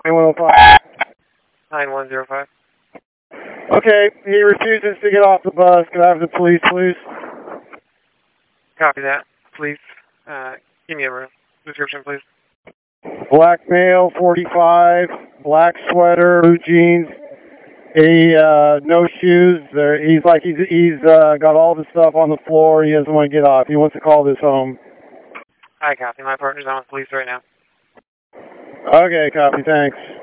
9105. 9105. Okay, he refuses to get off the bus. Can I have the police, please? Copy that. Please, give me a description, please. Black male, 45, black sweater, blue jeans, no shoes. He's got all the stuff on the floor. He doesn't want to get off. He wants to call this home. I copy. My partner's on with police right now. Okay, copy. Thanks.